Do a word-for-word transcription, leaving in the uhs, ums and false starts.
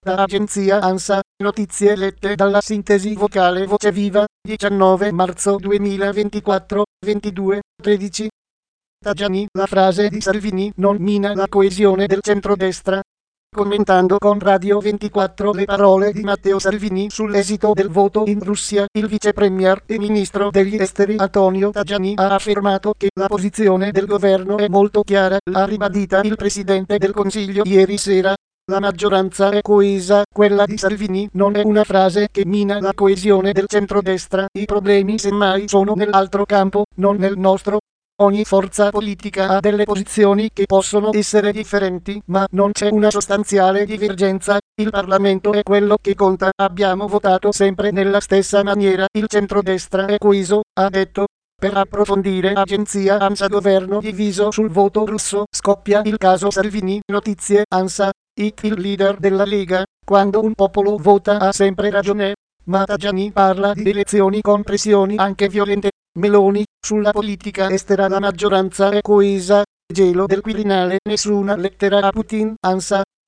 Da agenzia ANSA, notizie lette dalla sintesi vocale Voce Viva, diciannove marzo duemilaventiquattro, ventidue tredici. Tajani, la frase di Salvini non mina la coesione del centrodestra. Commentando con Radio ventiquattro le parole di Matteo Salvini sull'esito del voto in Russia, il vice premier e ministro degli esteri Antonio Tajani ha affermato che la posizione del governo è molto chiara, l'ha ribadita il presidente del Consiglio ieri sera. La maggioranza è coesa, quella di Salvini non è una frase che mina la coesione del centrodestra, i problemi semmai sono nell'altro campo, non nel nostro. Ogni forza politica ha delle posizioni che possono essere differenti, ma non c'è una sostanziale divergenza. Il Parlamento è quello che conta, abbiamo votato sempre nella stessa maniera, il centrodestra è coeso, ha detto. Per approfondire agenzia ANSA governo diviso sul voto russo, scoppia il caso Salvini, notizie ANSA, il leader della Lega, quando un popolo vota ha sempre ragione. Ma Tajani parla di elezioni con pressioni anche violente. Meloni, sulla politica estera la maggioranza è coesa. Gelo del Quirinale, nessuna lettera a Putin, ANSA.